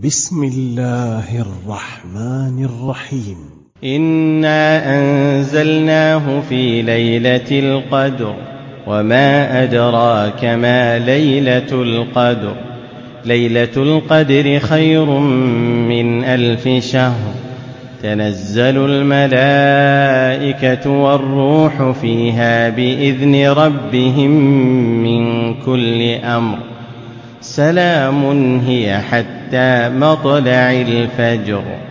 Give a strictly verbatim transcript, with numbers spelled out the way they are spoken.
بسم الله الرحمن الرحيم. إنا أنزلناه في ليلة القدر وما أدراك ما ليلة القدر ليلة القدر خير من ألف شهر تنزل الملائكة والروح فيها بإذن ربهم من كل أمر سلام هي حتى مطلع الفجر.